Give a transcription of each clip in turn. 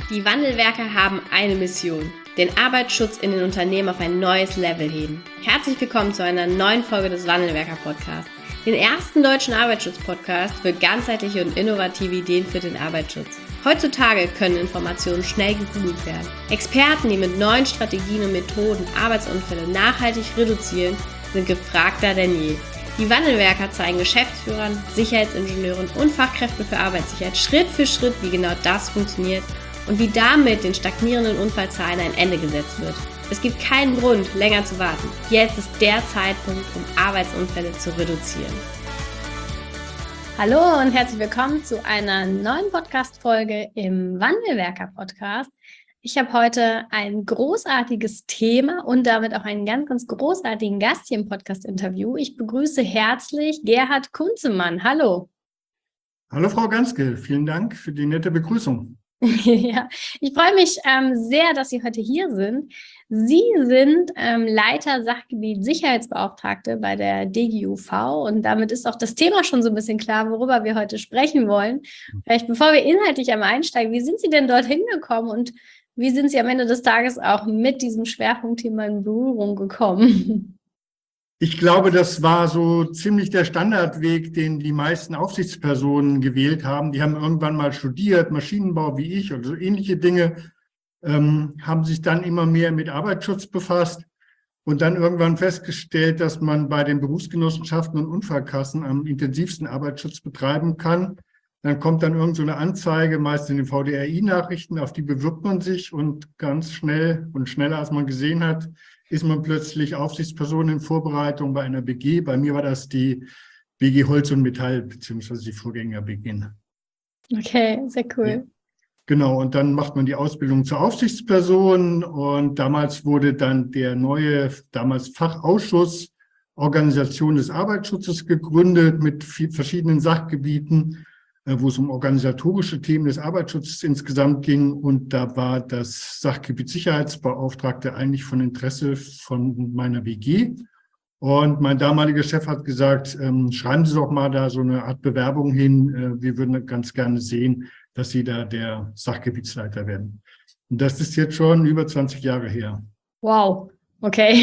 Die Wandelwerker haben eine Mission: den Arbeitsschutz in den Unternehmen auf ein neues Level heben. Herzlich willkommen zu einer neuen Folge des Wandelwerker-Podcasts, den ersten deutschen Arbeitsschutz-Podcast für ganzheitliche und innovative Ideen für den Arbeitsschutz. Heutzutage können Informationen schnell gegoogelt werden. Experten, die mit neuen Strategien und Methoden Arbeitsunfälle nachhaltig reduzieren, sind gefragter denn je. Die Wandelwerker zeigen Geschäftsführern, Sicherheitsingenieuren und Fachkräften für Arbeitssicherheit Schritt für Schritt, wie genau das funktioniert und wie damit den stagnierenden Unfallzahlen ein Ende gesetzt wird. Es gibt keinen Grund, länger zu warten. Jetzt ist der Zeitpunkt, um Arbeitsunfälle zu reduzieren. Hallo und herzlich willkommen zu einer neuen Podcast-Folge im Wandelwerker-Podcast. Ich habe heute ein großartiges Thema und damit auch einen ganz, ganz großartigen Gast hier im Podcast-Interview. Ich begrüße herzlich Gerhard Kunzemann. Hallo. Hallo Frau Ganske, vielen Dank für die nette Begrüßung. Ja, ich freue mich sehr, dass Sie heute hier sind. Sie sind Leiter Sachgebiet Sicherheitsbeauftragte bei der DGUV und damit ist auch das Thema schon so ein bisschen klar, worüber wir heute sprechen wollen. Vielleicht bevor wir inhaltlich einmal einsteigen, wie sind Sie denn dorthin gekommen und wie sind Sie am Ende des Tages auch mit diesem Schwerpunktthema in Berührung gekommen? Ich glaube, das war so ziemlich der Standardweg, den die meisten Aufsichtspersonen gewählt haben. Die haben irgendwann mal studiert, Maschinenbau wie ich oder so ähnliche Dinge, haben sich dann immer mehr mit Arbeitsschutz befasst und dann irgendwann festgestellt, dass man bei den Berufsgenossenschaften und Unfallkassen am intensivsten Arbeitsschutz betreiben kann. Dann kommt dann irgend so eine Anzeige, meist in den VDRI-Nachrichten, auf die bewirbt man sich und ganz schnell und schneller, als man gesehen hat, ist man plötzlich Aufsichtsperson in Vorbereitung bei einer BG. Bei mir war das die BG Holz und Metall, beziehungsweise die Vorgänger BG. Okay, sehr cool. Ja. Genau, und dann macht man die Ausbildung zur Aufsichtsperson und damals wurde dann der neue, damals Fachausschuss Organisation des Arbeitsschutzes gegründet mit verschiedenen Sachgebieten, wo es um organisatorische Themen des Arbeitsschutzes insgesamt ging. Und da war das Sachgebiet Sicherheitsbeauftragte eigentlich von Interesse von meiner WG. Und mein damaliger Chef hat gesagt, schreiben Sie doch mal da so eine Art Bewerbung hin. Wir würden ganz gerne sehen, dass Sie da der Sachgebietsleiter werden. Und das ist jetzt schon über 20 Jahre her. Wow, okay.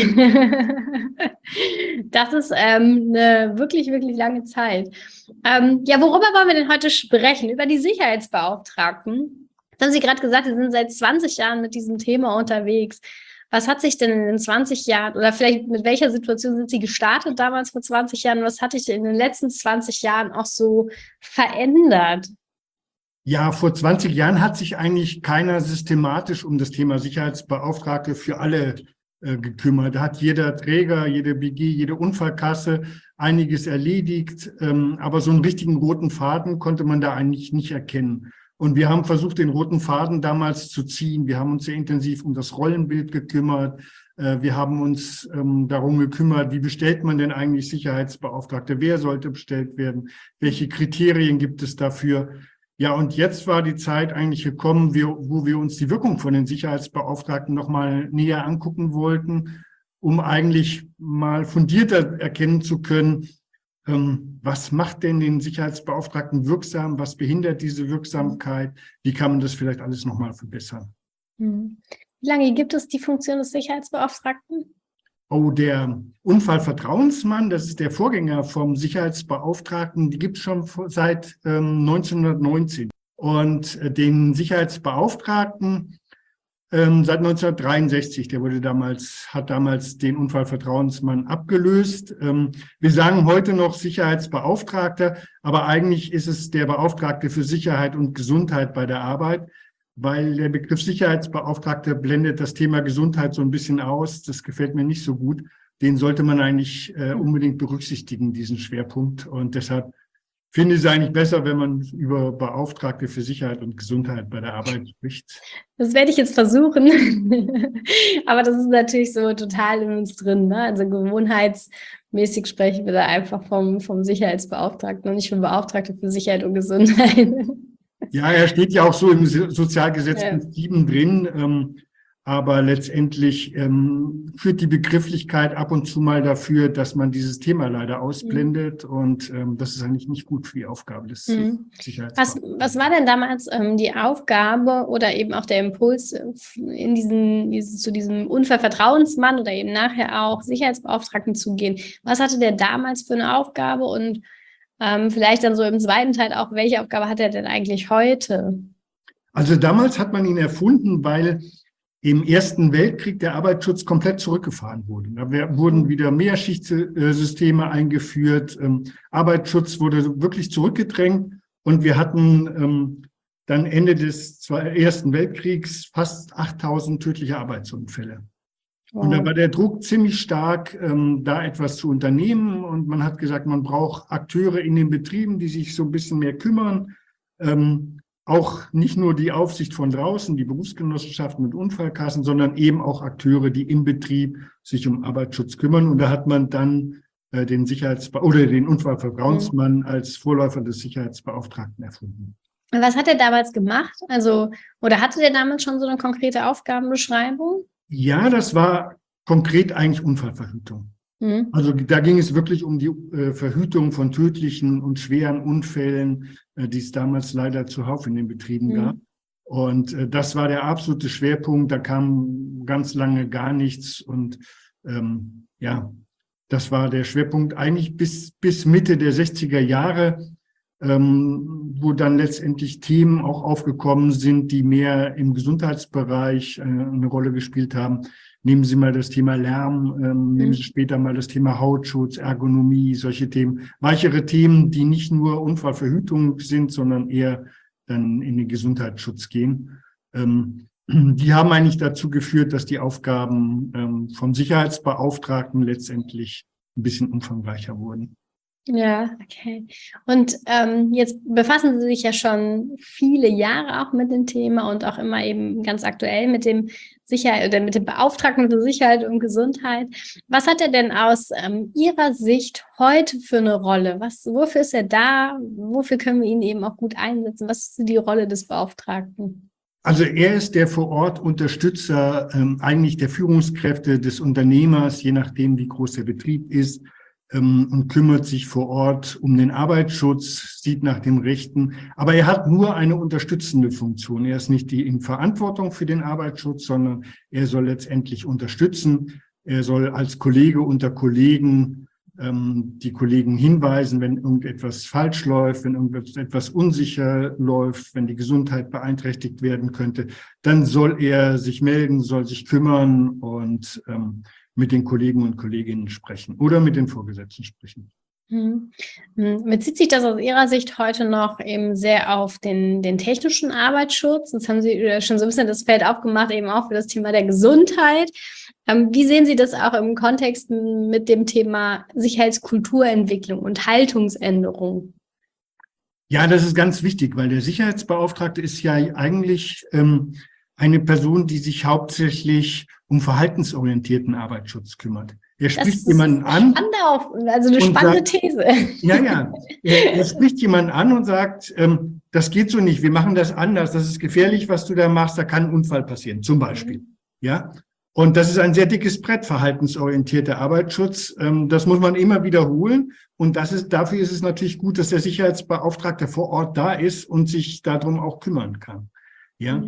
Das ist eine wirklich, wirklich lange Zeit. Ja, worüber wollen wir denn heute sprechen? Über die Sicherheitsbeauftragten. Jetzt haben Sie gerade gesagt, Sie sind seit 20 Jahren mit diesem Thema unterwegs. Was hat sich denn in den 20 Jahren oder vielleicht mit welcher Situation sind Sie gestartet damals vor 20 Jahren? Was hat sich in den letzten 20 Jahren auch so verändert? Ja, vor 20 Jahren hat sich eigentlich keiner systematisch um das Thema Sicherheitsbeauftragte für alle gekümmert. Da hat jeder Träger, jede BG, jede Unfallkasse einiges erledigt, aber so einen richtigen roten Faden konnte man da eigentlich nicht erkennen. Und wir haben versucht, den roten Faden damals zu ziehen. Wir haben uns sehr intensiv um das Rollenbild gekümmert. Wir haben uns darum gekümmert, wie bestellt man denn eigentlich Sicherheitsbeauftragte? Wer sollte bestellt werden? Welche Kriterien gibt es dafür? Ja, und jetzt war die Zeit eigentlich gekommen, wo wir uns die Wirkung von den Sicherheitsbeauftragten nochmal näher angucken wollten, um eigentlich mal fundierter erkennen zu können, was macht denn den Sicherheitsbeauftragten wirksam, was behindert diese Wirksamkeit, wie kann man das vielleicht alles nochmal verbessern. Wie lange gibt es die Funktion des Sicherheitsbeauftragten? Oh, der Unfallvertrauensmann, das ist der Vorgänger vom Sicherheitsbeauftragten, die gibt es schon seit 1919. Und den Sicherheitsbeauftragten seit 1963, der hat damals den Unfallvertrauensmann abgelöst. Wir sagen heute noch Sicherheitsbeauftragter, aber eigentlich ist es der Beauftragte für Sicherheit und Gesundheit bei der Arbeit, weil der Begriff Sicherheitsbeauftragter blendet das Thema Gesundheit so ein bisschen aus. Das gefällt mir nicht so gut. Den sollte man eigentlich unbedingt berücksichtigen, diesen Schwerpunkt. Und deshalb finde ich es eigentlich besser, wenn man über Beauftragte für Sicherheit und Gesundheit bei der Arbeit spricht. Das werde ich jetzt versuchen. Aber das ist natürlich so total in uns drin, ne? Also gewohnheitsmäßig sprechen wir da einfach vom Sicherheitsbeauftragten und nicht vom Beauftragten für Sicherheit und Gesundheit. Ja, er steht ja auch so im Sozialgesetz 7 drin. Aber letztendlich führt die Begrifflichkeit ab und zu mal dafür, dass man dieses Thema leider ausblendet. Und das ist eigentlich nicht gut für die Aufgabe des Sicherheitsbeauftragten. Was war denn damals die Aufgabe oder eben auch der Impuls zu diesem Unfallvertrauensmann oder eben nachher auch Sicherheitsbeauftragten zu gehen? Was hatte der damals für eine Aufgabe und vielleicht dann so im zweiten Teil auch, welche Aufgabe hat er denn eigentlich heute? Also damals hat man ihn erfunden, weil im Ersten Weltkrieg der Arbeitsschutz komplett zurückgefahren wurde. Da wurden wieder Mehrschichtsysteme eingeführt. Arbeitsschutz wurde wirklich zurückgedrängt und wir hatten dann Ende des Ersten Weltkriegs fast 8.000 tödliche Arbeitsunfälle. Wow. Und da war der Druck ziemlich stark, da etwas zu unternehmen. Und man hat gesagt, man braucht Akteure in den Betrieben, die sich so ein bisschen mehr kümmern. Auch nicht nur die Aufsicht von draußen, die Berufsgenossenschaften und Unfallkassen, sondern eben auch Akteure, die im Betrieb sich um Arbeitsschutz kümmern. Und da hat man dann den den Unfallvertrauensmann als Vorläufer des Sicherheitsbeauftragten erfunden. Was hat er damals gemacht? Oder hatte der damals schon so eine konkrete Aufgabenbeschreibung? Ja, das war konkret eigentlich Unfallverhütung. Also da ging es wirklich um die Verhütung von tödlichen und schweren Unfällen, die es damals leider zuhauf in den Betrieben gab. Und das war der absolute Schwerpunkt. Da kam ganz lange gar nichts. Und das war der Schwerpunkt eigentlich bis Mitte der 60er Jahre, wo dann letztendlich Themen auch aufgekommen sind, die mehr im Gesundheitsbereich eine Rolle gespielt haben. Nehmen Sie mal das Thema Lärm, nehmen Sie später mal das Thema Hautschutz, Ergonomie, solche Themen. Weichere Themen, die nicht nur Unfallverhütung sind, sondern eher dann in den Gesundheitsschutz gehen. Die haben eigentlich dazu geführt, dass die Aufgaben vom Sicherheitsbeauftragten letztendlich ein bisschen umfangreicher wurden. Ja, okay. Und jetzt befassen Sie sich ja schon viele Jahre auch mit dem Thema und auch immer eben ganz aktuell mit dem mit dem Beauftragten für Sicherheit und Gesundheit. Was hat er denn aus Ihrer Sicht heute für eine Rolle? Wofür ist er da? Wofür können wir ihn eben auch gut einsetzen? Was ist die Rolle des Beauftragten? Also er ist der vor Ort Unterstützer eigentlich der Führungskräfte des Unternehmers, je nachdem, wie groß der Betrieb ist, und kümmert sich vor Ort um den Arbeitsschutz, sieht nach dem Rechten. Aber er hat nur eine unterstützende Funktion. Er ist nicht in Verantwortung für den Arbeitsschutz, sondern er soll letztendlich unterstützen. Er soll als Kollege unter Kollegen die Kollegen hinweisen, wenn irgendetwas falsch läuft, wenn irgendetwas unsicher läuft, wenn die Gesundheit beeinträchtigt werden könnte. Dann soll er sich melden, soll sich kümmern und mit den Kollegen und Kolleginnen sprechen oder mit den Vorgesetzten sprechen. Bezieht sich das aus Ihrer Sicht heute noch eben sehr auf den technischen Arbeitsschutz? Jetzt haben Sie schon so ein bisschen das Feld aufgemacht, eben auch für das Thema der Gesundheit. Wie sehen Sie das auch im Kontext mit dem Thema Sicherheitskulturentwicklung und Haltungsänderung? Ja, das ist ganz wichtig, weil der Sicherheitsbeauftragte ist ja eigentlich eine Person, die sich hauptsächlich um verhaltensorientierten Arbeitsschutz kümmert. Er spricht jemanden an. Also eine spannende These. Ja. Er spricht jemanden an und sagt, das geht so nicht, wir machen das anders, das ist gefährlich, was du da machst, da kann ein Unfall passieren, zum Beispiel. Ja. Und das ist ein sehr dickes Brett, verhaltensorientierter Arbeitsschutz. Das muss man immer wiederholen. Und dafür ist es natürlich gut, dass der Sicherheitsbeauftragte vor Ort da ist und sich darum auch kümmern kann. Ja.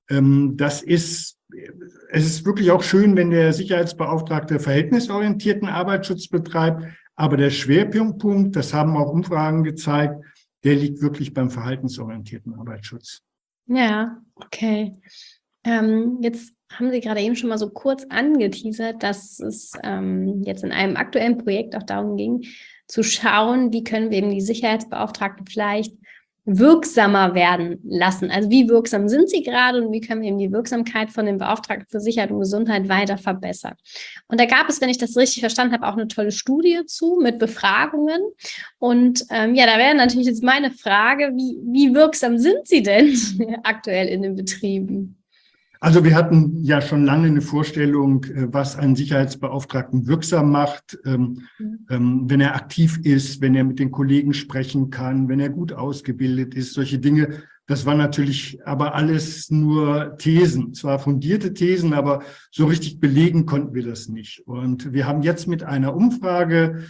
Es ist wirklich auch schön, wenn der Sicherheitsbeauftragte verhältnisorientierten Arbeitsschutz betreibt. Aber der Schwerpunkt, das haben auch Umfragen gezeigt, der liegt wirklich beim verhaltensorientierten Arbeitsschutz. Ja, okay. Jetzt haben Sie gerade eben schon mal so kurz angeteasert, dass es jetzt in einem aktuellen Projekt auch darum ging, zu schauen, wie können wir eben die Sicherheitsbeauftragten vielleicht wirksamer werden lassen. Also wie wirksam sind sie gerade und wie können wir eben die Wirksamkeit von den Beauftragten für Sicherheit und Gesundheit weiter verbessern. Und da gab es, wenn ich das richtig verstanden habe, auch eine tolle Studie zu mit Befragungen. Und da wäre natürlich jetzt meine Frage, wie wirksam sind sie denn aktuell in den Betrieben? Also wir hatten ja schon lange eine Vorstellung, was einen Sicherheitsbeauftragten wirksam macht, wenn er aktiv ist, wenn er mit den Kollegen sprechen kann, wenn er gut ausgebildet ist, solche Dinge. Das war natürlich aber alles nur Thesen, zwar fundierte Thesen, aber so richtig belegen konnten wir das nicht. Und wir haben jetzt mit einer Umfrage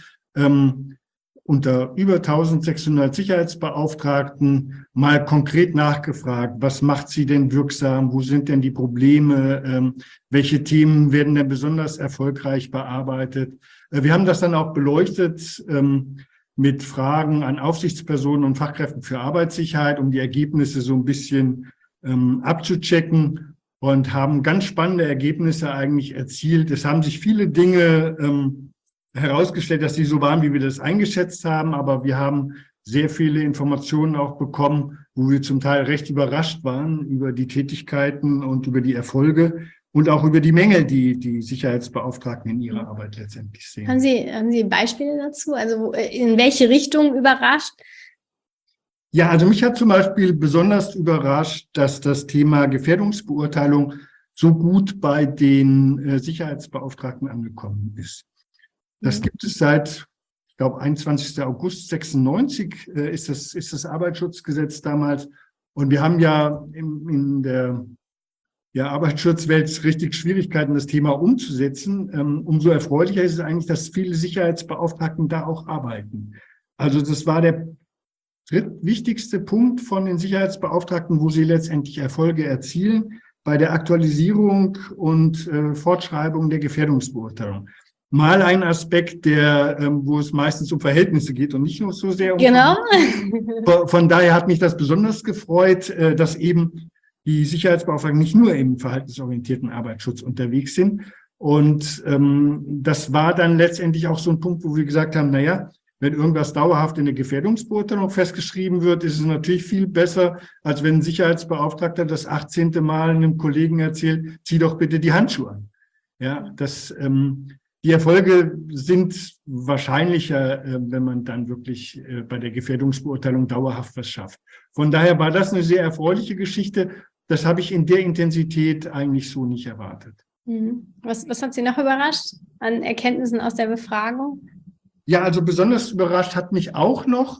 unter über 1600 Sicherheitsbeauftragten mal konkret nachgefragt, was macht sie denn wirksam, wo sind denn die Probleme, welche Themen werden denn besonders erfolgreich bearbeitet. Wir haben das dann auch beleuchtet mit Fragen an Aufsichtspersonen und Fachkräften für Arbeitssicherheit, um die Ergebnisse so ein bisschen abzuchecken und haben ganz spannende Ergebnisse eigentlich erzielt. Es haben sich viele Dinge herausgestellt, dass die so waren, wie wir das eingeschätzt haben, aber wir haben sehr viele Informationen auch bekommen, wo wir zum Teil recht überrascht waren über die Tätigkeiten und über die Erfolge und auch über die Mängel, die die Sicherheitsbeauftragten in ihrer Arbeit letztendlich sehen. Haben Sie Beispiele dazu? Also in welche Richtung überrascht? Ja, also mich hat zum Beispiel besonders überrascht, dass das Thema Gefährdungsbeurteilung so gut bei den Sicherheitsbeauftragten angekommen ist. Das gibt es seit, ich glaube, 21. August 96 ist das Arbeitsschutzgesetz damals. Und wir haben ja in der Arbeitsschutzwelt richtig Schwierigkeiten, das Thema umzusetzen. Umso erfreulicher ist es eigentlich, dass viele Sicherheitsbeauftragten da auch arbeiten. Also das war der drittwichtigste Punkt von den Sicherheitsbeauftragten, wo sie letztendlich Erfolge erzielen bei der Aktualisierung und Fortschreibung der Gefährdungsbeurteilung. Mal ein Aspekt, wo es meistens um Verhältnisse geht und nicht nur so sehr um Genau. Von daher hat mich das besonders gefreut, dass eben die Sicherheitsbeauftragten nicht nur im verhaltensorientierten Arbeitsschutz unterwegs sind. Und das war dann letztendlich auch so ein Punkt, wo wir gesagt haben, naja, wenn irgendwas dauerhaft in der Gefährdungsbeurteilung festgeschrieben wird, ist es natürlich viel besser, als wenn ein Sicherheitsbeauftragter das 18. Mal einem Kollegen erzählt, zieh doch bitte die Handschuhe an. Ja, die Erfolge sind wahrscheinlicher, wenn man dann wirklich bei der Gefährdungsbeurteilung dauerhaft was schafft. Von daher war das eine sehr erfreuliche Geschichte. Das habe ich in der Intensität eigentlich so nicht erwartet. Was hat Sie noch überrascht an Erkenntnissen aus der Befragung? Ja, also besonders überrascht hat mich auch noch,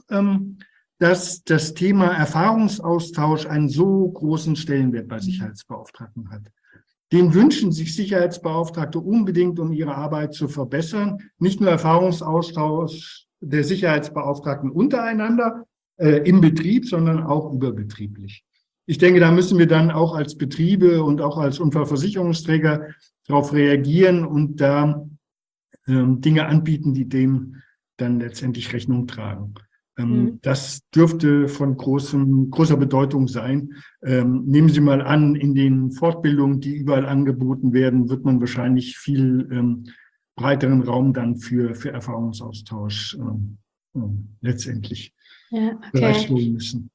dass das Thema Erfahrungsaustausch einen so großen Stellenwert bei Sicherheitsbeauftragten hat. Den wünschen sich Sicherheitsbeauftragte unbedingt, um ihre Arbeit zu verbessern. Nicht nur Erfahrungsaustausch der Sicherheitsbeauftragten untereinander im Betrieb, sondern auch überbetrieblich. Ich denke, da müssen wir dann auch als Betriebe und auch als Unfallversicherungsträger darauf reagieren und da Dinge anbieten, die dem dann letztendlich Rechnung tragen. Das dürfte von großer Bedeutung sein. Nehmen Sie mal an, in den Fortbildungen, die überall angeboten werden, wird man wahrscheinlich viel breiteren Raum dann für Erfahrungsaustausch letztendlich bereitstellen müssen.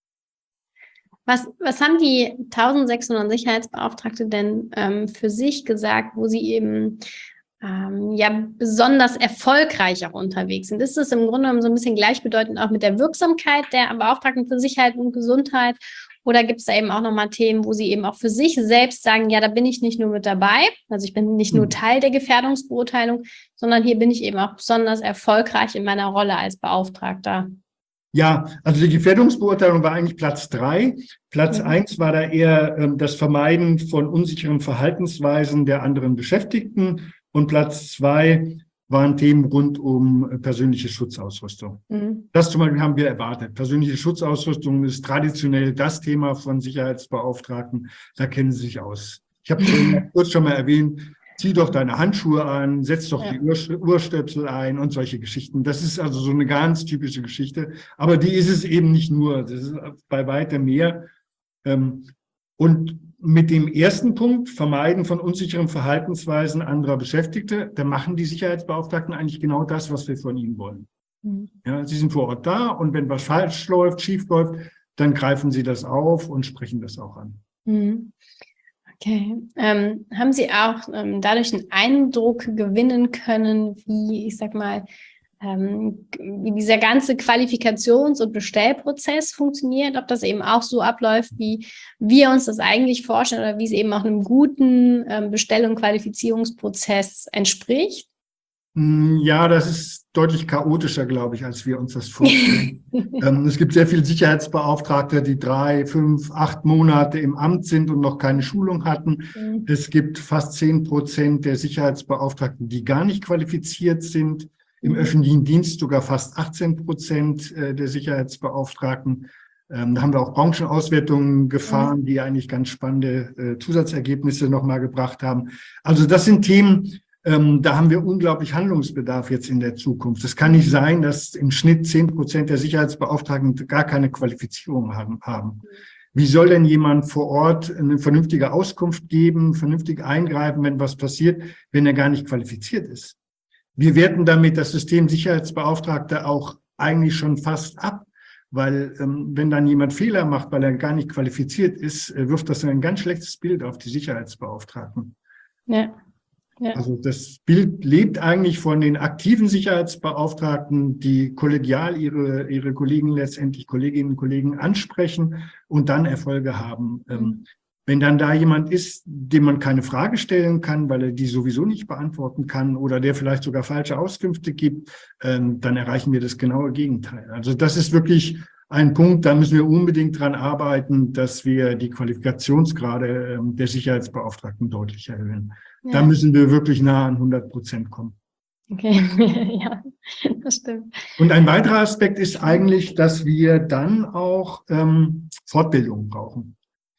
Was haben die 1600 Sicherheitsbeauftragte denn für sich gesagt, wo sie eben besonders erfolgreich auch unterwegs sind? Ist es im Grunde genommen so ein bisschen gleichbedeutend auch mit der Wirksamkeit der Beauftragten für Sicherheit und Gesundheit? Oder gibt es da eben auch nochmal Themen, wo sie eben auch für sich selbst sagen, ja, da bin ich nicht nur mit dabei, also ich bin nicht nur Teil der Gefährdungsbeurteilung, sondern hier bin ich eben auch besonders erfolgreich in meiner Rolle als Beauftragter? Ja, also die Gefährdungsbeurteilung war eigentlich Platz 3. Platz 1 war da eher das Vermeiden von unsicheren Verhaltensweisen der anderen Beschäftigten. Und Platz 2 waren Themen rund um persönliche Schutzausrüstung. Das zum Beispiel haben wir erwartet. Persönliche Schutzausrüstung ist traditionell das Thema von Sicherheitsbeauftragten. Da kennen sie sich aus. Ich habe kurz schon mal erwähnt, zieh doch deine Handschuhe an, setz doch die Ohrstöpsel ein und solche Geschichten. Das ist also so eine ganz typische Geschichte. Aber die ist es eben nicht nur. Das ist bei weitem mehr. Und mit dem ersten Punkt, Vermeiden von unsicheren Verhaltensweisen anderer Beschäftigte, da machen die Sicherheitsbeauftragten eigentlich genau das, was wir von ihnen wollen. Ja, sie sind vor Ort da und wenn was falsch läuft, schief läuft, dann greifen sie das auf und sprechen das auch an. Okay. Haben Sie auch dadurch einen Eindruck gewinnen können, wie, ich sag mal, wie dieser ganze Qualifikations- und Bestellprozess funktioniert, ob das eben auch so abläuft, wie wir uns das eigentlich vorstellen oder wie es eben auch einem guten Bestell- und Qualifizierungsprozess entspricht. Ja, das ist deutlich chaotischer, glaube ich, als wir uns das vorstellen. Es gibt sehr viele Sicherheitsbeauftragte, die 3, 5, 8 Monate im Amt sind und noch keine Schulung hatten. Es gibt fast 10% der Sicherheitsbeauftragten, die gar nicht qualifiziert sind. Im öffentlichen Dienst sogar fast 18% der Sicherheitsbeauftragten. Da haben wir auch Branchenauswertungen gefahren, die eigentlich ganz spannende Zusatzergebnisse nochmal gebracht haben. Also das sind Themen, da haben wir unglaublich Handlungsbedarf jetzt in der Zukunft. Es kann nicht sein, dass im Schnitt 10% der Sicherheitsbeauftragten gar keine Qualifizierung haben. Wie soll denn jemand vor Ort eine vernünftige Auskunft geben, vernünftig eingreifen, wenn was passiert, wenn er gar nicht qualifiziert ist? Wir werten damit das System Sicherheitsbeauftragte auch eigentlich schon fast ab, weil wenn dann jemand Fehler macht, weil er gar nicht qualifiziert ist, wirft das ein ganz schlechtes Bild auf die Sicherheitsbeauftragten. Ja. Ja. Also das Bild lebt eigentlich von den aktiven Sicherheitsbeauftragten, die kollegial ihre Kollegen, letztendlich Kolleginnen und Kollegen ansprechen und dann Erfolge haben. Wenn dann da jemand ist, dem man keine Frage stellen kann, weil er die sowieso nicht beantworten kann oder der vielleicht sogar falsche Auskünfte gibt, dann erreichen wir das genaue Gegenteil. Also das ist wirklich ein Punkt, da müssen wir unbedingt dran arbeiten, dass wir die Qualifikationsgrade der Sicherheitsbeauftragten deutlich erhöhen. Ja. Da müssen wir wirklich nah an 100% kommen. Okay, ja, das stimmt. Und ein weiterer Aspekt ist eigentlich, dass wir dann auch Fortbildung brauchen.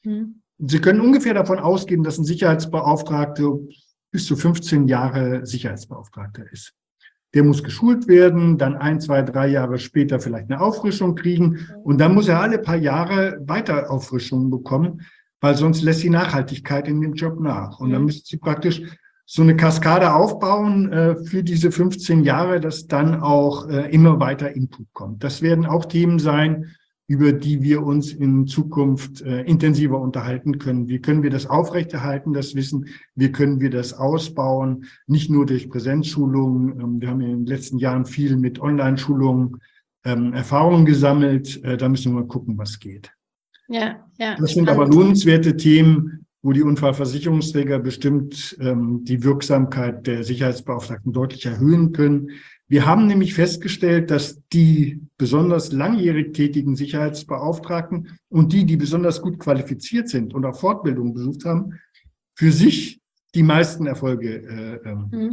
Sie können ungefähr davon ausgehen, dass ein Sicherheitsbeauftragter bis zu 15 Jahre Sicherheitsbeauftragter ist. Der muss geschult werden, dann 1, 2, 3 Jahre später vielleicht eine Auffrischung kriegen und dann muss er alle paar Jahre weiter Auffrischungen bekommen, weil sonst lässt die Nachhaltigkeit in dem Job nach. Und dann müssen Sie praktisch so eine Kaskade aufbauen für diese 15 Jahre, dass dann auch immer weiter Input kommt. Das werden auch Themen sein, über die wir uns in Zukunft intensiver unterhalten können. Wie können wir das aufrechterhalten, das Wissen? Wie können wir das ausbauen? Nicht nur durch Präsenzschulungen. Wir haben in den letzten Jahren viel mit Online-Schulungen Erfahrungen gesammelt. Da müssen wir mal gucken, was geht. Ja. Das sind aber lohnenswerte Themen, wo die Unfallversicherungsträger bestimmt die Wirksamkeit der Sicherheitsbeauftragten deutlich erhöhen können. Wir haben nämlich festgestellt, dass die besonders langjährig tätigen Sicherheitsbeauftragten und die besonders gut qualifiziert sind und auch Fortbildungen besucht haben, für sich die meisten Erfolge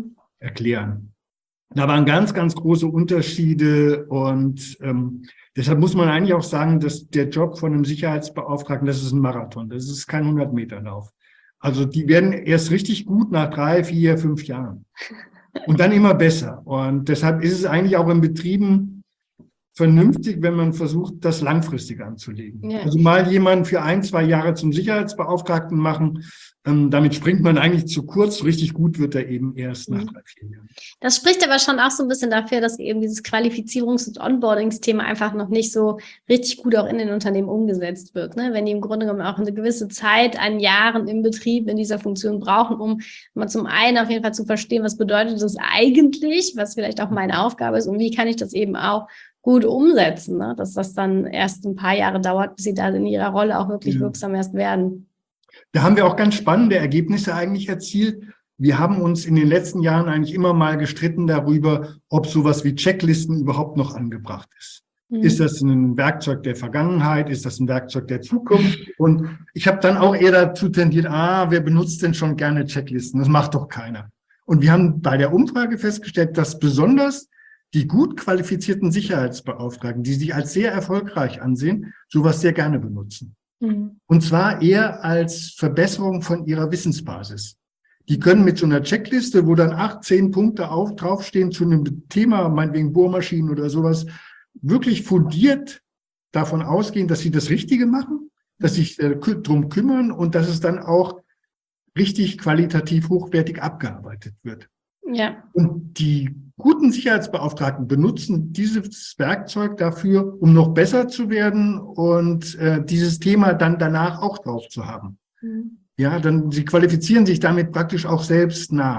erklären. Da waren ganz, ganz große Unterschiede und deshalb muss man eigentlich auch sagen, dass der Job von einem Sicherheitsbeauftragten, das ist ein Marathon, das ist kein 100-Meter-Lauf. Also die werden erst richtig gut nach 3, 4, 5 Jahren. Und dann immer besser. Und deshalb ist es eigentlich auch in Betrieben vernünftig, wenn man versucht, das langfristig anzulegen. Ja. Also mal jemanden für 1, 2 Jahre zum Sicherheitsbeauftragten machen, damit springt man eigentlich zu kurz. Richtig gut wird er eben erst nach 3, 4 Jahren. Das spricht aber schon auch so ein bisschen dafür, dass eben dieses Qualifizierungs- und Onboardingsthema einfach noch nicht so richtig gut auch in den Unternehmen umgesetzt wird. Ne? Wenn die im Grunde genommen auch eine gewisse Zeit an Jahren im Betrieb in dieser Funktion brauchen, um mal zum einen auf jeden Fall zu verstehen, was bedeutet das eigentlich, was vielleicht auch meine Aufgabe ist und wie kann ich das eben auch gut umsetzen, ne? Dass das dann erst ein paar Jahre dauert, bis sie da in ihrer Rolle auch wirklich wirksam erst werden. Da haben wir auch ganz spannende Ergebnisse eigentlich erzielt. Wir haben uns in den letzten Jahren eigentlich immer mal gestritten darüber, ob sowas wie Checklisten überhaupt noch angebracht ist. Ist das ein Werkzeug der Vergangenheit? Ist das ein Werkzeug der Zukunft? Und ich habe dann auch eher dazu tendiert, wer benutzt denn schon gerne Checklisten? Das macht doch keiner. Und wir haben bei der Umfrage festgestellt, dass besonders die gut qualifizierten Sicherheitsbeauftragten, die sich als sehr erfolgreich ansehen, sowas sehr gerne benutzen. Und zwar eher als Verbesserung von ihrer Wissensbasis. Die können mit so einer Checkliste, wo dann 8, 10 Punkte draufstehen zu einem Thema, meinetwegen Bohrmaschinen oder sowas, wirklich fundiert davon ausgehen, dass sie das Richtige machen, dass sie sich drum kümmern und dass es dann auch richtig qualitativ hochwertig abgearbeitet wird. Ja. Und die guten Sicherheitsbeauftragten benutzen dieses Werkzeug dafür, um noch besser zu werden und dieses Thema dann danach auch drauf zu haben. Ja, sie qualifizieren sich damit praktisch auch selbst nach.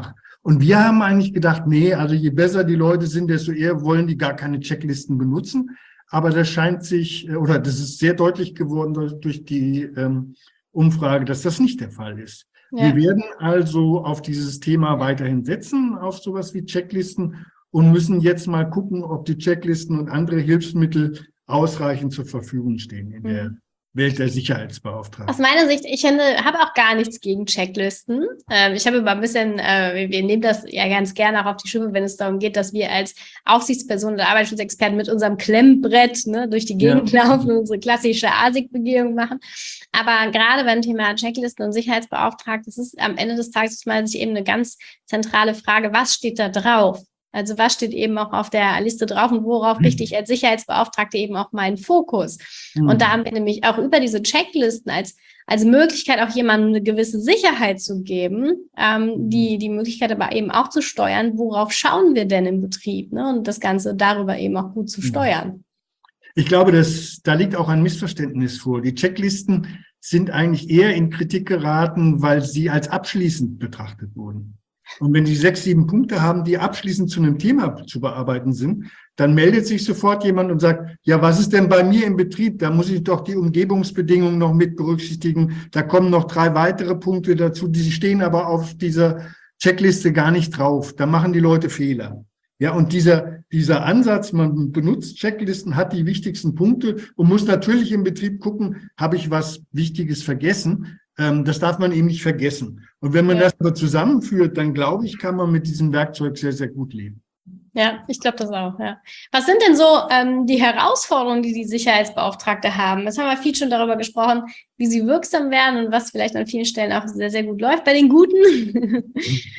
Und wir haben eigentlich gedacht, nee, also je besser die Leute sind, desto eher wollen die gar keine Checklisten benutzen. Aber das scheint sich, oder das ist sehr deutlich geworden durch die Umfrage, dass das nicht der Fall ist. Ja. Wir werden also auf dieses Thema weiterhin setzen, auf sowas wie Checklisten, und müssen jetzt mal gucken, ob die Checklisten und andere Hilfsmittel ausreichend zur Verfügung stehen in der Welt der Sicherheitsbeauftragten. Aus meiner Sicht, ich habe auch gar nichts gegen Checklisten. Ich habe immer ein bisschen, wir nehmen das ja ganz gerne auch auf die Schippe, wenn es darum geht, dass wir als Aufsichtsperson oder Arbeitsschutzexperten mit unserem Klemmbrett durch die Gegend laufen und unsere klassische ASIC-Begehung machen. Aber gerade beim Thema Checklisten und Sicherheitsbeauftragten, das ist am Ende des Tages mal sich eben eine ganz zentrale Frage, was steht da drauf? Also was steht eben auch auf der Liste drauf und worauf richte ich als Sicherheitsbeauftragte eben auch meinen Fokus? Und da haben wir nämlich auch über diese Checklisten als Möglichkeit auch jemandem eine gewisse Sicherheit zu geben, die Möglichkeit aber eben auch zu steuern, worauf schauen wir denn im Betrieb, ne? Und das Ganze darüber eben auch gut zu steuern. Ich glaube, da liegt auch ein Missverständnis vor. Die Checklisten sind eigentlich eher in Kritik geraten, weil sie als abschließend betrachtet wurden. Und wenn Sie 6, 7 Punkte haben, die abschließend zu einem Thema zu bearbeiten sind, dann meldet sich sofort jemand und sagt, ja, was ist denn bei mir im Betrieb? Da muss ich doch die Umgebungsbedingungen noch mit berücksichtigen. Da kommen noch 3 weitere Punkte dazu, die stehen aber auf dieser Checkliste gar nicht drauf. Da machen die Leute Fehler. Ja, und dieser Ansatz, man benutzt Checklisten, hat die wichtigsten Punkte und muss natürlich im Betrieb gucken, habe ich was Wichtiges vergessen? Das darf man eben nicht vergessen. Und wenn man das aber zusammenführt, dann glaube ich, kann man mit diesem Werkzeug sehr, sehr gut leben. Ja, ich glaube das auch, ja. Was sind denn so die Herausforderungen, die Sicherheitsbeauftragte haben? Jetzt haben wir viel schon darüber gesprochen, wie sie wirksam werden und was vielleicht an vielen Stellen auch sehr, sehr gut läuft bei den Guten.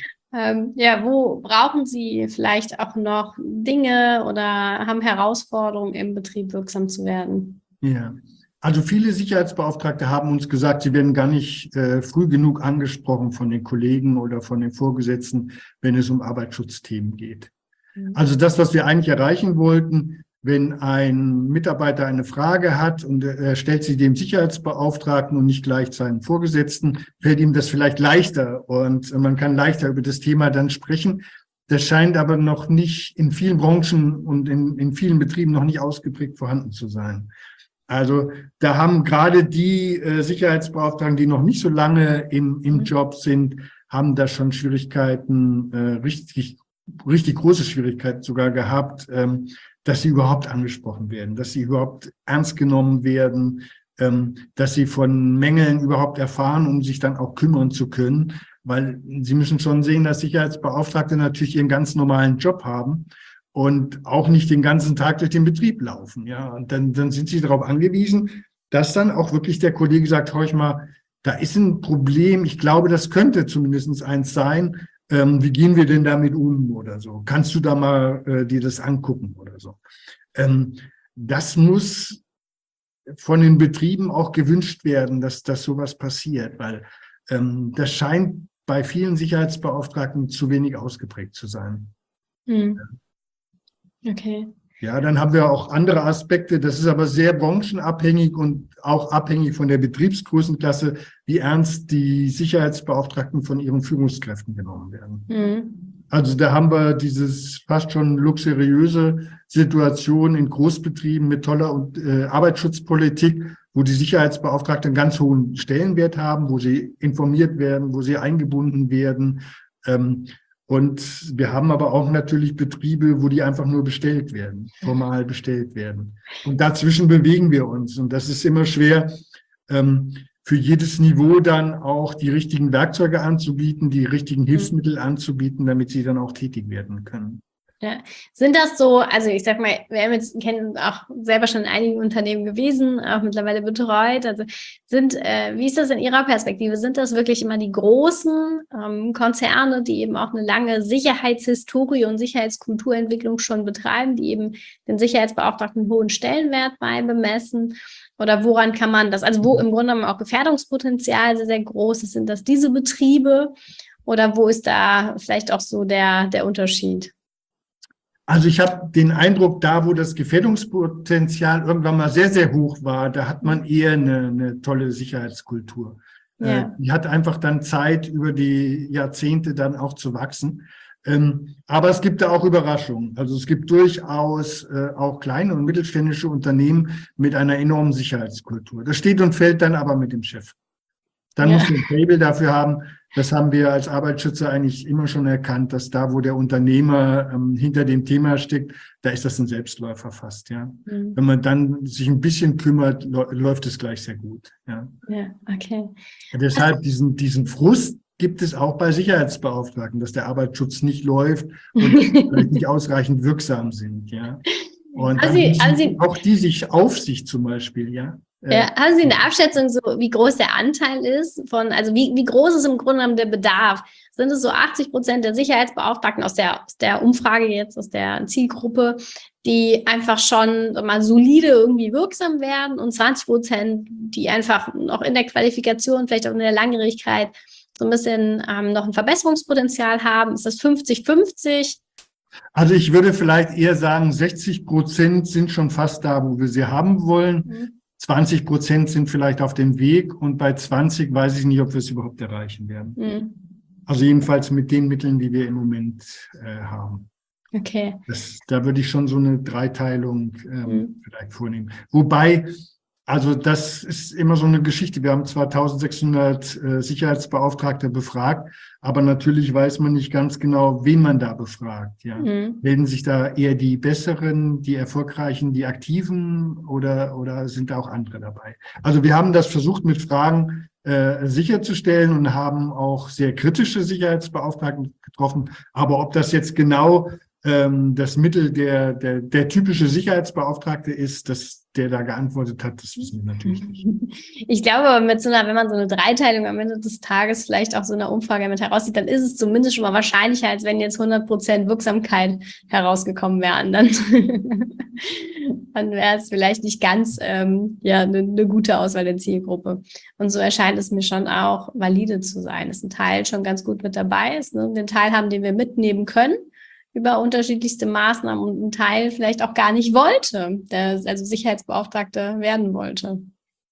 Wo brauchen Sie vielleicht auch noch Dinge oder haben Herausforderungen im Betrieb wirksam zu werden? Ja. Also viele Sicherheitsbeauftragte haben uns gesagt, sie werden gar nicht früh genug angesprochen von den Kollegen oder von den Vorgesetzten, wenn es um Arbeitsschutzthemen geht. Also das, was wir eigentlich erreichen wollten, wenn ein Mitarbeiter eine Frage hat und er stellt sie dem Sicherheitsbeauftragten und nicht gleich seinen Vorgesetzten, fällt ihm das vielleicht leichter und man kann leichter über das Thema dann sprechen. Das scheint aber noch nicht in vielen Branchen und in vielen Betrieben noch nicht ausgeprägt vorhanden zu sein. Also da haben gerade die Sicherheitsbeauftragten, die noch nicht so lange im Job sind, haben da schon Schwierigkeiten, richtig große Schwierigkeiten sogar gehabt, dass sie überhaupt angesprochen werden, dass sie überhaupt ernst genommen werden, dass sie von Mängeln überhaupt erfahren, um sich dann auch kümmern zu können. Weil Sie müssen schon sehen, dass Sicherheitsbeauftragte natürlich ihren ganz normalen Job haben und auch nicht den ganzen Tag durch den Betrieb laufen. Ja, und dann sind sie darauf angewiesen, dass dann auch wirklich der Kollege sagt, hör ich mal, da ist ein Problem. Ich glaube, das könnte zumindest eins sein. Wie gehen wir denn damit um oder so? Kannst du da mal dir das angucken oder so? Das muss von den Betrieben auch gewünscht werden, dass sowas passiert, weil das scheint bei vielen Sicherheitsbeauftragten zu wenig ausgeprägt zu sein. Okay. Ja, dann haben wir auch andere Aspekte. Das ist aber sehr branchenabhängig und auch abhängig von der Betriebsgrößenklasse, wie ernst die Sicherheitsbeauftragten von ihren Führungskräften genommen werden. Also da haben wir dieses fast schon luxuriöse Situation in Großbetrieben mit toller Arbeitsschutzpolitik, wo die Sicherheitsbeauftragten einen ganz hohen Stellenwert haben, wo sie informiert werden, wo sie eingebunden werden. Und wir haben aber auch natürlich Betriebe, wo die einfach nur bestellt werden, formal bestellt werden. Und dazwischen bewegen wir uns. Und das ist immer schwer, für jedes Niveau dann auch die richtigen Werkzeuge anzubieten, die richtigen Hilfsmittel anzubieten, damit sie dann auch tätig werden können. Ja. Sind das so, also ich sag mal, kennen auch selber schon in einigen Unternehmen gewesen, auch mittlerweile betreut. Also wie ist das in Ihrer Perspektive? Sind das wirklich immer die großen Konzerne, die eben auch eine lange Sicherheitshistorie und Sicherheitskulturentwicklung schon betreiben, die eben den Sicherheitsbeauftragten einen hohen Stellenwert bei bemessen? Oder woran kann man das, also wo im Grunde genommen auch Gefährdungspotenzial sehr, sehr groß ist, sind das diese Betriebe? Oder wo ist da vielleicht auch so der Unterschied? Also ich habe den Eindruck, da wo das Gefährdungspotenzial irgendwann mal sehr, sehr hoch war, da hat man eher eine tolle Sicherheitskultur. Ja. Die hat einfach dann Zeit, über die Jahrzehnte dann auch zu wachsen. Aber es gibt da auch Überraschungen. Also es gibt durchaus auch kleine und mittelständische Unternehmen mit einer enormen Sicherheitskultur. Das steht und fällt dann aber mit dem Chef. Dann muss man ein Faible dafür haben. Das haben wir als Arbeitsschützer eigentlich immer schon erkannt, dass da, wo der Unternehmer hinter dem Thema steckt, da ist das ein Selbstläufer fast. Ja. Wenn man dann sich ein bisschen kümmert, läuft es gleich sehr gut. Ja, Okay. Deshalb diesen Frust gibt es auch bei Sicherheitsbeauftragten, dass der Arbeitsschutz nicht läuft und vielleicht nicht ausreichend wirksam sind. Ja. Und dann auch die sich zum Beispiel, ja. Haben Sie eine Abschätzung, so wie groß der Anteil ist also wie groß ist im Grunde genommen der Bedarf? Sind es so 80% der Sicherheitsbeauftragten aus der Umfrage jetzt, aus der Zielgruppe, die einfach schon mal solide irgendwie wirksam werden und 20%, die einfach noch in der Qualifikation, vielleicht auch in der Langjährigkeit so ein bisschen noch ein Verbesserungspotenzial haben? Ist das 50-50? Also ich würde vielleicht eher sagen, 60% sind schon fast da, wo wir sie haben wollen. 20% sind vielleicht auf dem Weg und bei 20 weiß ich nicht, ob wir es überhaupt erreichen werden. Also jedenfalls mit den Mitteln, die wir im Moment haben. Okay. Da würde ich schon so eine Dreiteilung vielleicht vornehmen. Wobei, also das ist immer so eine Geschichte. Wir haben zwar 1600 Sicherheitsbeauftragte befragt, aber natürlich weiß man nicht ganz genau, wen man da befragt. Ja. Melden sich da eher die Besseren, die Erfolgreichen, die Aktiven oder sind da auch andere dabei? Also wir haben das versucht mit Fragen sicherzustellen und haben auch sehr kritische Sicherheitsbeauftragten getroffen. Aber ob das jetzt genau das Mittel der typische Sicherheitsbeauftragte ist, der da geantwortet hat, das wissen wir natürlich nicht. Ich glaube, aber wenn man so eine Dreiteilung am Ende des Tages vielleicht auch so eine Umfrage mit herauszieht, dann ist es zumindest schon mal wahrscheinlicher, als wenn jetzt 100% Wirksamkeit herausgekommen wären. Dann wäre es vielleicht nicht ganz eine gute Auswahl der Zielgruppe. Und so erscheint es mir schon auch valide zu sein, dass ein Teil schon ganz gut mit dabei ist, ne? Den Teil haben, den wir mitnehmen können über unterschiedlichste Maßnahmen und ein Teil vielleicht auch gar nicht wollte, also Sicherheitsbeauftragte werden wollte.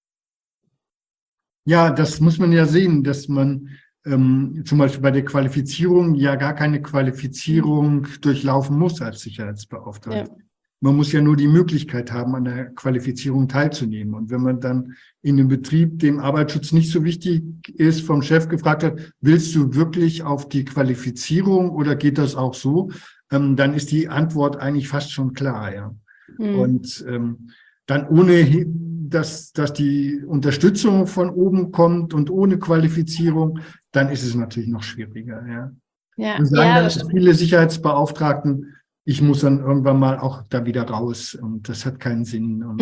Ja, das muss man ja sehen, dass man zum Beispiel bei der Qualifizierung ja gar keine Qualifizierung durchlaufen muss als Sicherheitsbeauftragter. Ja. Man muss ja nur die Möglichkeit haben, an der Qualifizierung teilzunehmen. Und wenn man dann in einem Betrieb, dem Arbeitsschutz nicht so wichtig ist, vom Chef gefragt hat, willst du wirklich auf die Qualifizierung oder geht das auch so? Dann ist die Antwort eigentlich fast schon klar, ja. Und dann ohne, dass die Unterstützung von oben kommt und ohne Qualifizierung, dann ist es natürlich noch schwieriger, ja. Und sagen dann viele Sicherheitsbeauftragten, ich muss dann irgendwann mal auch da wieder raus und das hat keinen Sinn. Und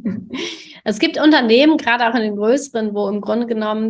es gibt Unternehmen, gerade auch in den größeren, wo im Grunde genommen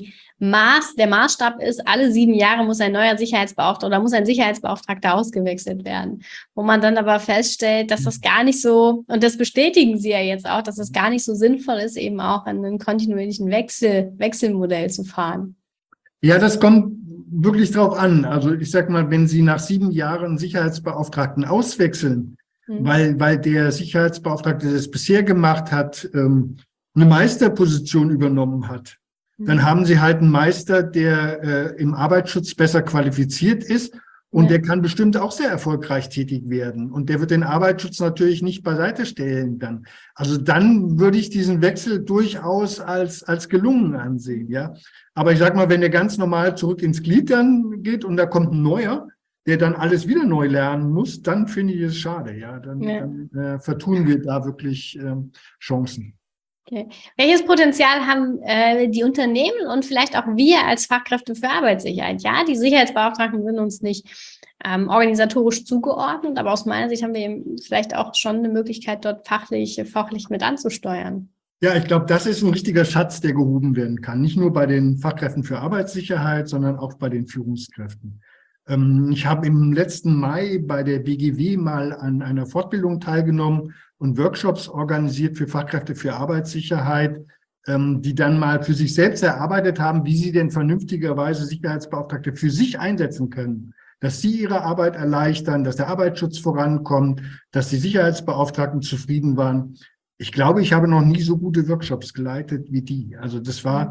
der Maßstab ist, alle 7 Jahre muss ein neuer Sicherheitsbeauftragter oder muss ein Sicherheitsbeauftragter ausgewechselt werden. Wo man dann aber feststellt, dass das gar nicht so, und das bestätigen Sie ja jetzt auch, dass es gar nicht so sinnvoll ist, eben auch an einem kontinuierlichen Wechselmodell zu fahren. Ja, das kommt wirklich drauf an. Also ich sag mal, wenn Sie nach 7 Jahren Sicherheitsbeauftragten auswechseln, weil der Sicherheitsbeauftragte, der es bisher gemacht hat, eine Meisterposition übernommen hat, dann haben Sie halt einen Meister, der im Arbeitsschutz besser qualifiziert ist und der kann bestimmt auch sehr erfolgreich tätig werden. Und der wird den Arbeitsschutz natürlich nicht beiseite stellen dann. Also dann würde ich diesen Wechsel durchaus als gelungen ansehen, ja. Aber ich sag mal, wenn der ganz normal zurück ins Glied dann geht und da kommt ein neuer, der dann alles wieder neu lernen muss, dann finde ich es schade, ja. Dann vertun wir da wirklich Chancen. Okay. Welches Potenzial haben die Unternehmen und vielleicht auch wir als Fachkräfte für Arbeitssicherheit? Ja, die Sicherheitsbeauftragten sind uns nicht organisatorisch zugeordnet, aber aus meiner Sicht haben wir eben vielleicht auch schon eine Möglichkeit, dort fachlich mit anzusteuern. Ja, ich glaube, das ist ein richtiger Schatz, der gehoben werden kann. Nicht nur bei den Fachkräften für Arbeitssicherheit, sondern auch bei den Führungskräften. Ich habe im letzten Mai bei der BGW mal an einer Fortbildung teilgenommen und Workshops organisiert für Fachkräfte für Arbeitssicherheit, die dann mal für sich selbst erarbeitet haben, wie sie denn vernünftigerweise Sicherheitsbeauftragte für sich einsetzen können. Dass sie ihre Arbeit erleichtern, dass der Arbeitsschutz vorankommt, dass die Sicherheitsbeauftragten zufrieden waren. Ich glaube, ich habe noch nie so gute Workshops geleitet wie die. Also das war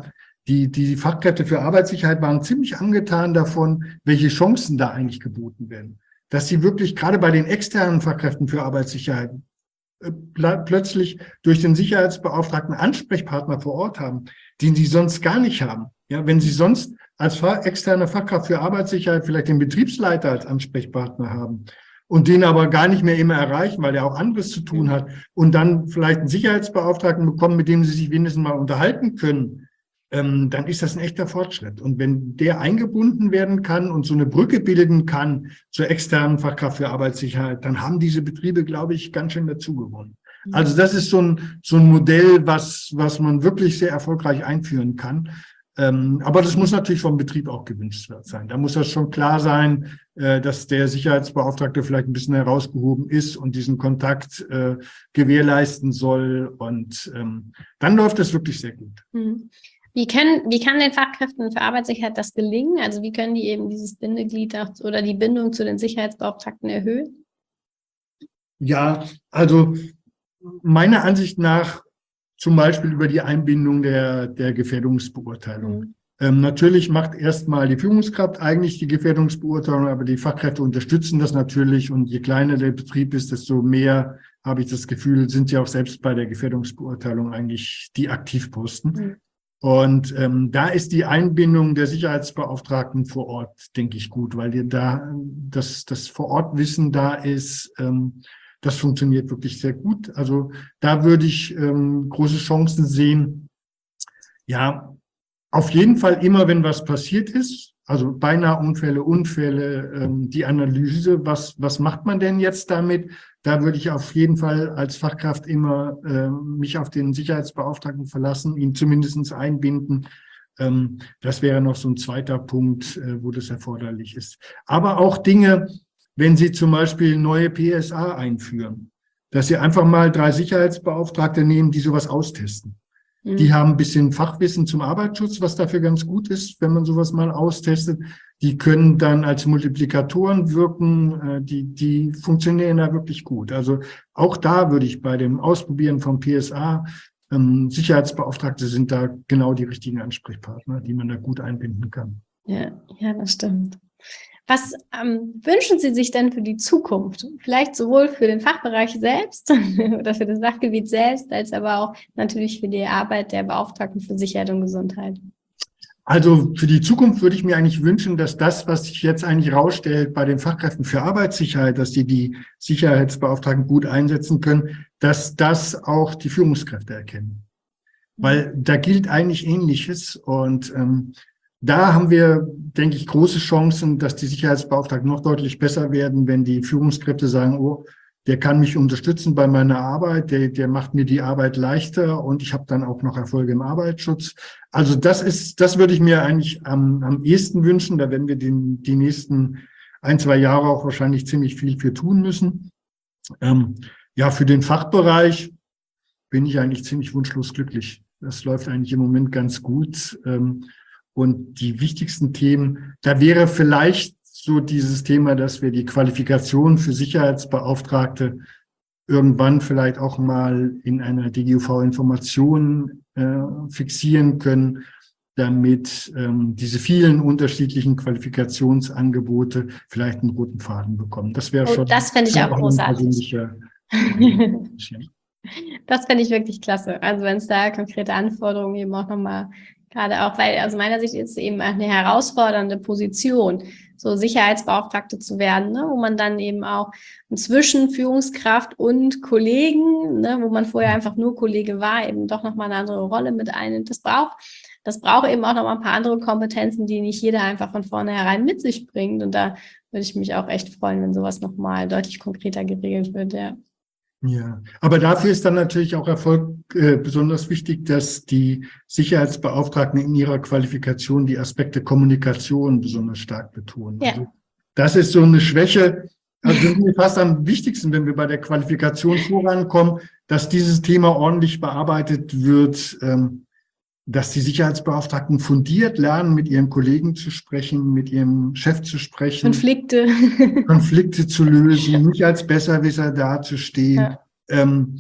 Die Fachkräfte für Arbeitssicherheit waren ziemlich angetan davon, welche Chancen da eigentlich geboten werden. Dass sie wirklich gerade bei den externen Fachkräften für Arbeitssicherheit plötzlich durch den Sicherheitsbeauftragten Ansprechpartner vor Ort haben, den sie sonst gar nicht haben. Ja, wenn sie sonst als externe Fachkraft für Arbeitssicherheit vielleicht den Betriebsleiter als Ansprechpartner haben und den aber gar nicht mehr immer erreichen, weil er auch anderes zu tun hat und dann vielleicht einen Sicherheitsbeauftragten bekommen, mit dem sie sich wenigstens mal unterhalten können, dann ist das ein echter Fortschritt. Und wenn der eingebunden werden kann und so eine Brücke bilden kann zur externen Fachkraft für Arbeitssicherheit, dann haben diese Betriebe, glaube ich, ganz schön dazugewonnen. Also das ist so ein Modell, was man wirklich sehr erfolgreich einführen kann. Aber das muss natürlich vom Betrieb auch gewünscht sein. Da muss das schon klar sein, dass der Sicherheitsbeauftragte vielleicht ein bisschen herausgehoben ist und diesen Kontakt gewährleisten soll. Und dann läuft das wirklich sehr gut. Wie kann den Fachkräften für Arbeitssicherheit das gelingen? Also wie können die eben dieses Bindeglied oder die Bindung zu den Sicherheitsbeauftragten erhöhen? Ja, also meiner Ansicht nach zum Beispiel über die Einbindung der Gefährdungsbeurteilung. Natürlich macht erstmal die Führungskraft eigentlich die Gefährdungsbeurteilung, aber die Fachkräfte unterstützen das natürlich. Und je kleiner der Betrieb ist, desto mehr, habe ich das Gefühl, sind sie auch selbst bei der Gefährdungsbeurteilung eigentlich die Aktivposten. Und da ist die Einbindung der Sicherheitsbeauftragten vor Ort, denke ich, gut, weil da das Vor-Ort-Wissen da ist. Das funktioniert wirklich sehr gut. Also da würde ich große Chancen sehen. Ja, auf jeden Fall immer, wenn was passiert ist, also beinahe Unfälle, die Analyse, was macht man denn jetzt damit? Da würde ich auf jeden Fall als Fachkraft immer mich auf den Sicherheitsbeauftragten verlassen, ihn zumindest einbinden. Das wäre noch so ein zweiter Punkt, wo das erforderlich ist. Aber auch Dinge, wenn Sie zum Beispiel neue PSA einführen, dass Sie einfach mal 3 Sicherheitsbeauftragte nehmen, die sowas austesten. Die haben ein bisschen Fachwissen zum Arbeitsschutz, was dafür ganz gut ist, wenn man sowas mal austestet. Die können dann als Multiplikatoren wirken, die funktionieren da wirklich gut. Also auch da würde ich bei dem Ausprobieren von PSA, Sicherheitsbeauftragte sind da genau die richtigen Ansprechpartner, die man da gut einbinden kann. Ja, das stimmt. Was wünschen Sie sich denn für die Zukunft? Vielleicht sowohl für den Fachbereich selbst oder für das Sachgebiet selbst, als aber auch natürlich für die Arbeit der Beauftragten für Sicherheit und Gesundheit. Also für die Zukunft würde ich mir eigentlich wünschen, dass das, was sich jetzt eigentlich rausstellt bei den Fachkräften für Arbeitssicherheit, dass die Sicherheitsbeauftragten gut einsetzen können, dass das auch die Führungskräfte erkennen. Weil da gilt eigentlich Ähnliches und da haben wir, denke ich, große Chancen, dass die Sicherheitsbeauftragten noch deutlich besser werden, wenn die Führungskräfte sagen, oh, der kann mich unterstützen bei meiner Arbeit, der macht mir die Arbeit leichter und ich habe dann auch noch Erfolge im Arbeitsschutz. Also das würde ich mir eigentlich am ehesten wünschen. Da werden wir die nächsten 1-2 Jahre auch wahrscheinlich ziemlich viel für tun müssen. Ja, für den Fachbereich bin ich eigentlich ziemlich wunschlos glücklich. Das läuft eigentlich im Moment ganz gut. Und die wichtigsten Themen, da wäre vielleicht so dieses Thema, dass wir die Qualifikation für Sicherheitsbeauftragte irgendwann vielleicht auch mal in einer DGUV-Information fixieren können, damit diese vielen unterschiedlichen Qualifikationsangebote vielleicht einen roten Faden bekommen. Das wäre schon. Das fände ich auch großartig. Das fände ich wirklich klasse. Also wenn es da konkrete Anforderungen eben auch nochmal, gerade auch, weil aus meiner Sicht ist es eben eine herausfordernde Position, so Sicherheitsbeauftragte zu werden, ne, wo man dann eben auch zwischen Führungskraft und Kollegen, ne, wo man vorher einfach nur Kollege war, eben doch nochmal eine andere Rolle mit einnimmt. Das braucht eben auch nochmal ein paar andere Kompetenzen, die nicht jeder einfach von vornherein mit sich bringt. Und da würde ich mich auch echt freuen, wenn sowas nochmal deutlich konkreter geregelt wird, ja. Ja, aber dafür ist dann natürlich auch besonders wichtig, dass die Sicherheitsbeauftragten in ihrer Qualifikation die Aspekte Kommunikation besonders stark betonen. Ja. Also das ist so eine Schwäche, also das ist fast am wichtigsten, wenn wir bei der Qualifikation vorankommen, dass dieses Thema ordentlich bearbeitet wird, dass die Sicherheitsbeauftragten fundiert lernen, mit ihren Kollegen zu sprechen, mit ihrem Chef zu sprechen. Konflikte zu lösen, nicht als Besserwisser dazustehen. Ja.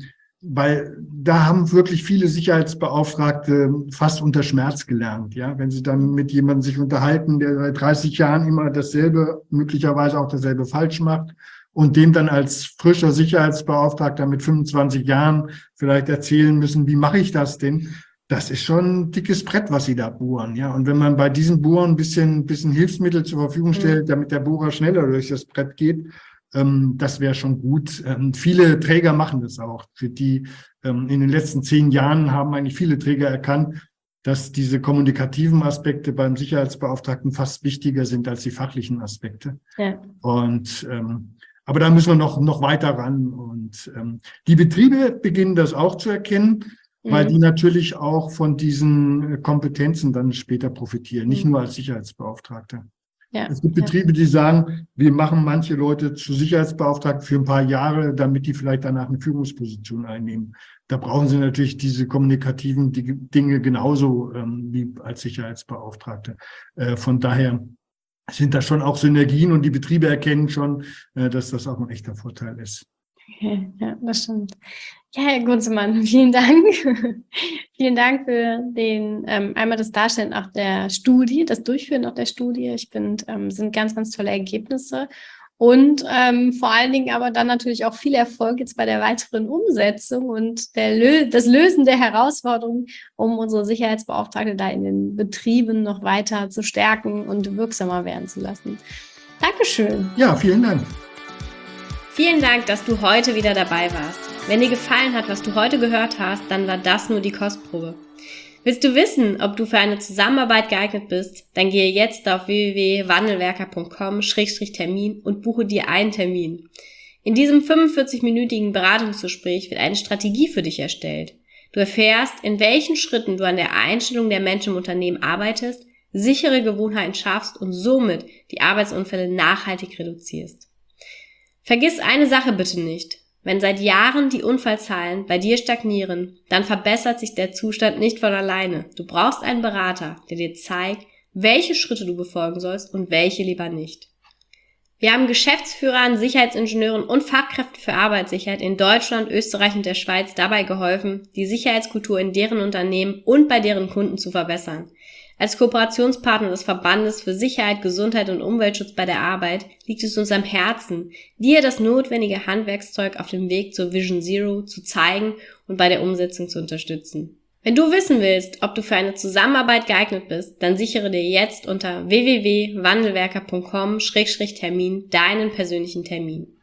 weil da haben wirklich viele Sicherheitsbeauftragte fast unter Schmerz gelernt. Ja, wenn sie dann mit jemandem sich unterhalten, der seit 30 Jahren immer dasselbe, möglicherweise auch dasselbe falsch macht und dem dann als frischer Sicherheitsbeauftragter mit 25 Jahren vielleicht erzählen müssen, wie mache ich das denn? Das ist schon ein dickes Brett, was sie da bohren. Ja, und wenn man bei diesen Bohrern ein bisschen Hilfsmittel zur Verfügung stellt, damit der Bohrer schneller durch das Brett geht, das wäre schon gut. Viele Träger machen das auch. Für die in den letzten 10 Jahren haben eigentlich viele Träger erkannt, dass diese kommunikativen Aspekte beim Sicherheitsbeauftragten fast wichtiger sind als die fachlichen Aspekte. Ja. Und aber da müssen wir noch weiter ran. Und die Betriebe beginnen das auch zu erkennen, weil die natürlich auch von diesen Kompetenzen dann später profitieren, nicht nur als Sicherheitsbeauftragte. Ja, es gibt Betriebe, die sagen, wir machen manche Leute zu Sicherheitsbeauftragten für ein paar Jahre, damit die vielleicht danach eine Führungsposition einnehmen. Da brauchen sie natürlich diese kommunikativen Dinge genauso wie als Sicherheitsbeauftragte. Von daher sind da schon auch Synergien und die Betriebe erkennen schon, dass das auch ein echter Vorteil ist. Okay, ja, das stimmt. Ja, Herr Gunzemann, vielen Dank. Vielen Dank für den einmal das Darstellen auch der Studie, das Durchführen auch der Studie. Ich finde, sind ganz, ganz tolle Ergebnisse und vor allen Dingen aber dann natürlich auch viel Erfolg jetzt bei der weiteren Umsetzung und das Lösen der Herausforderungen, um unsere Sicherheitsbeauftragte da in den Betrieben noch weiter zu stärken und wirksamer werden zu lassen. Dankeschön. Ja, vielen Dank. Vielen Dank, dass du heute wieder dabei warst. Wenn dir gefallen hat, was du heute gehört hast, dann war das nur die Kostprobe. Willst du wissen, ob du für eine Zusammenarbeit geeignet bist? Dann gehe jetzt auf www.wandelwerker.com/Termin und buche dir einen Termin. In diesem 45-minütigen Beratungsgespräch wird eine Strategie für dich erstellt. Du erfährst, in welchen Schritten du an der Einstellung der Menschen im Unternehmen arbeitest, sichere Gewohnheiten schaffst und somit die Arbeitsunfälle nachhaltig reduzierst. Vergiss eine Sache bitte nicht. Wenn seit Jahren die Unfallzahlen bei dir stagnieren, dann verbessert sich der Zustand nicht von alleine. Du brauchst einen Berater, der dir zeigt, welche Schritte du befolgen sollst und welche lieber nicht. Wir haben Geschäftsführern, Sicherheitsingenieuren und Fachkräften für Arbeitssicherheit in Deutschland, Österreich und der Schweiz dabei geholfen, die Sicherheitskultur in deren Unternehmen und bei deren Kunden zu verbessern. Als Kooperationspartner des Verbandes für Sicherheit, Gesundheit und Umweltschutz bei der Arbeit liegt es uns am Herzen, dir das notwendige Handwerkszeug auf dem Weg zur Vision Zero zu zeigen und bei der Umsetzung zu unterstützen. Wenn du wissen willst, ob du für eine Zusammenarbeit geeignet bist, dann sichere dir jetzt unter www.wandelwerker.com/Termin deinen persönlichen Termin.